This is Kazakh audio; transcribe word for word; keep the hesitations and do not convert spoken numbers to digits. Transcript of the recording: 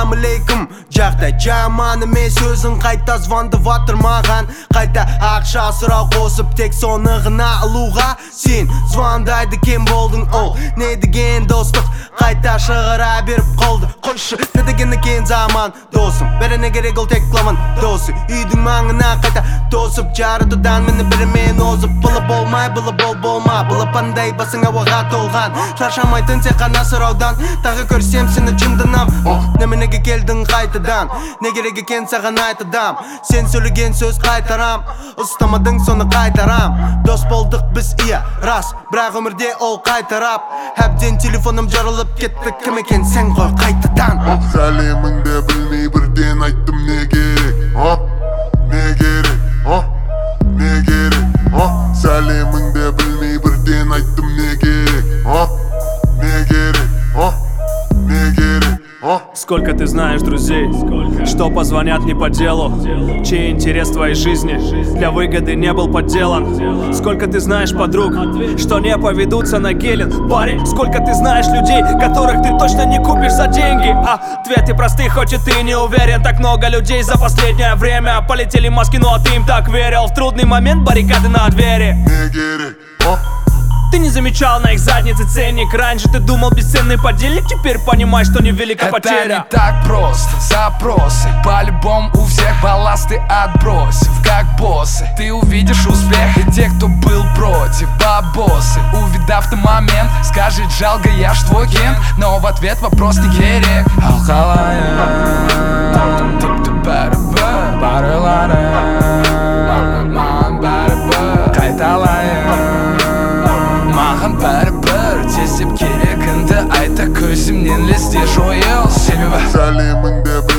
ассалаумалейкум. Жақта жаман емес өзің қайта звондап атыр маған. Қайта ақша сұрау қосып тек соны ғына алуға. Сен звондайды кем болдың, ол не деген достық. Қайта шығара беріп қолды. Қойшы, не деген екен заман досым. Бәріне керек ол тек ламан досы. Үйдің маңына қайта тосып жарытудан мені бірімен озып. Бұлы болмай, бұлы бол болма. Бұлы пандай басың ауаға толған. Шаршамайтын тек қана сұраудан. Тағы көрсем сені жындынам. Неменеге келдің қайтадан? Не керек екен саған айтадам? Сен сөйлеген сөз қайтарам. Ұстамадың соны қайтарам. Дос болдық біз иә рас, бірақ өмірде ол қайтарап. Әбден телефоным жарылып кетті, кім екен сен ғой қайтадан. Сәлеміңді білмей бірден айттым не керек, не керек, не керек. Сәлеміңді білмей бірден айттым не керек, не керек, не керек. Сколько ты знаешь друзей, что позвонят не по делу, чей интерес твоей жизни для выгоды не был подделан. Сколько ты знаешь подруг, что не поведутся на гелен. Парень, сколько ты знаешь людей, которых ты точно не купишь за деньги. А ответы просты, хоть и ты не уверен. Так много людей за последнее время полетели маски, ну а ты им так верил. В трудный момент баррикады на двери. Ты не замечал на их заднице ценник. Раньше ты думал бесценный подельник, теперь понимаешь, что невелика потеря. Это не так просто, запросы по-любому у всех балласты отбросив, как боссы. Ты увидишь успех, и те, кто был против, бабосы. Увидав ты момент, скажет жалко, я ж твой кент. Но в ответ вопрос не керек. Маған бәрібір тездеп керегіңді айта көзімнен лезде жойыл себебі сәлеміңді